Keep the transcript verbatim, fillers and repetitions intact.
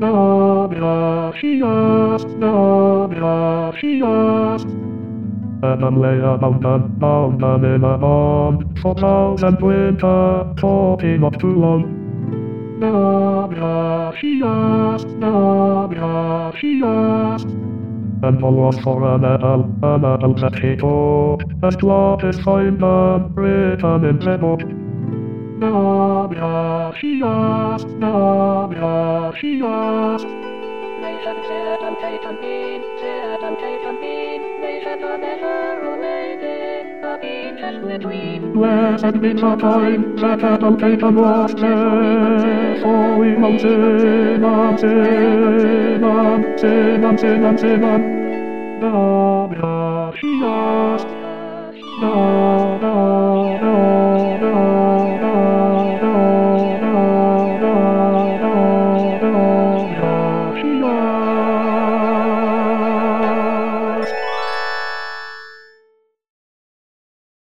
Nabia, she asked, Nabia, she asked. And I'm lay a mountain, mountain in a pond, for clouds and winter, talking up to one. Nabia, she asked, Nabia, she asked. And all was for an apple, an apple that he took, and what is find them written in the book. Nabia, she asked, Nabia, she asked. Nation sit and take and bean, sit and take and bean, nation a measure related, a bean just between. Blessed be the time that Adam Satan was there, for we will sin and sin and sin and sin and sin and. Nabia, she asked, no, no, no, no, no, no, no, no, no, no, she asked.